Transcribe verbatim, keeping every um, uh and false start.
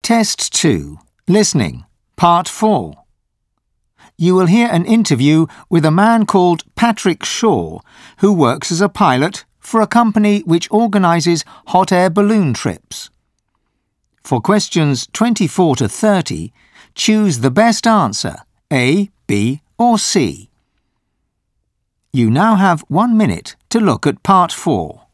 Test two. Listening. Part four. You will hear an interview with a man called Patrick Shaw, who works as a pilot for a company which organises hot air balloon trips. For questions twenty-four to thirty, choose the best answer, A, B or C. You now have one minute to look at part four.